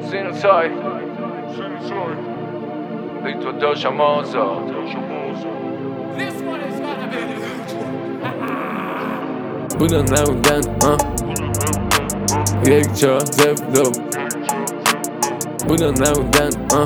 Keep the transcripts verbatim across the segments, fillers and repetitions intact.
Sinusoid Little Doja Mozo. This one is gonna be بودن نبودن ها یک جا زفلو بودن نبودن ها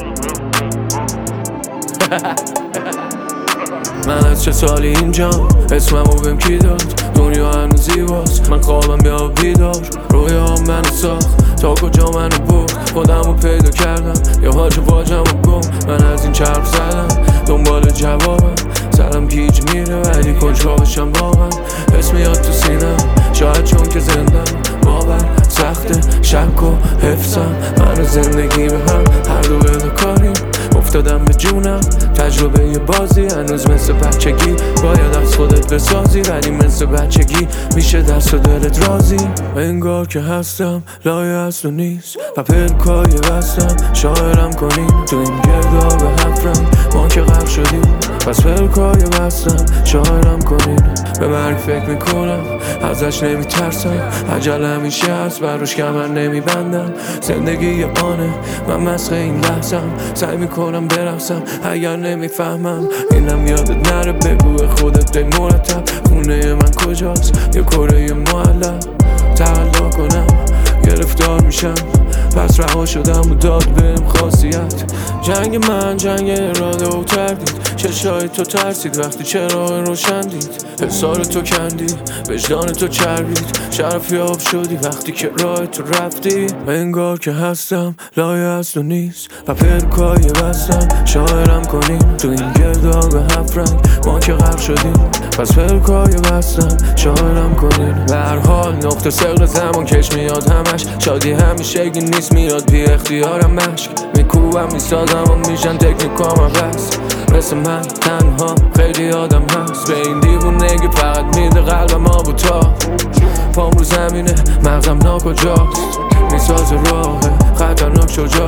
من از چه سالی اینجام اسممو بهم کی داد دنیا هنوز زیباست من خوابم بیا بیدار رویام منو ساخت تا کجا منو برد خودمو پیدا کردم یا حاج واجمو گم من از این چرخ زدم دنبال جوابم سرم گیج میره ولی کنجکاوشم واقعا اسم میاد تو سینم شاید چون که زندم باور سخته شک و حفظم من و زندگی به هم هر دو بده کاریم افتادم به جونم تجربه یه بازی هنوز مثل بچگی باید از خودت بسازی ولی مثل بچگی میشه دست و دلت راضی انگار که هستم لایه هست و نیست و پلکای بستم شاعرم کنین تو این گرداب هفت رنگ ما که غرق شدیم پس پلکای بستم شاعرم کنین به مرگ فکر میکنم ازش نمیترسم عجله همیشه هست براش کمر نمیبندم زندگی یه آنه من مسخه این لحظم سعی میکنم برقصم اگر نمیفهمم اینم یادت نره بگو خودت دی مرتب خونه من کجاست یه کره معلق تقلا کنم گرفتار میشم پس رها شدم و داد بهم خاصیت جنگ من جنگ اراده و تردید چشای تو ترسید وقتی چرا روشن دید حسار تو کندی وجدان تو چربید شرف یاب شدی وقتی که راه تو رفتی انگار که هستم لایه هست و نیست و پلکای بستم شاعرم کنین تو این گرداب هفت رنگ ما که غرق شدیم پس پلکای بستم شاعرم کنین به هر حال نقطه سقل زمان کش میاد همش شادی همیشه گی نیست میاد بی اختیارم مشک میکوبم میسازم و میشن تکنیکام بس مثل من تنها خیلی آدم هست به این دیوونگی فقط میده قلبم آب و تا پام رو زمینه مغزم ناکجاست میسازه راه خطرناک شجاع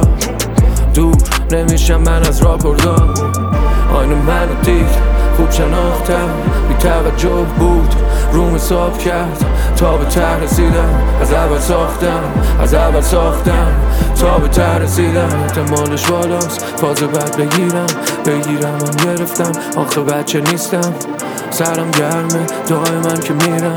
دور نمیشم من از راه کردم آینه منو دید خوب شناختم بی توجه بود روم حساب کرد تا به ته رسیدم از اول ساختم از اول ساختم تا به ته رسیدم احتمالش بالاست فاز بعد بگیرم بگیرم هم گرفتم آخه بچه نیستم سرم گرمه دائما که میرم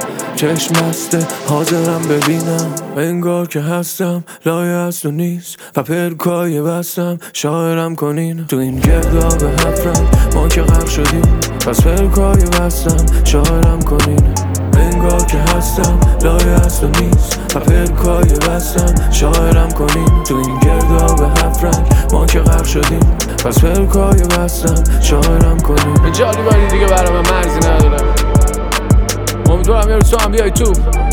چشم بسته حاضرم ببینم انگار که هستم لایه هست و نیست و پلکای بستم شاعرم کنین تو این گرداب هفت رنگ ما که غرق شدیم پس پلکای بستم شاعرم کنین انگار که هستم لایه هست و نیست و پلکای بستم شاعرم کنین تو این گرداب هفت رنگ ما که غرق شدیم پس پلکای بستم شاعرم کنین جالی باری دیگه برای من مرزی نداره امیدوارم یه روز تو هم بیای تو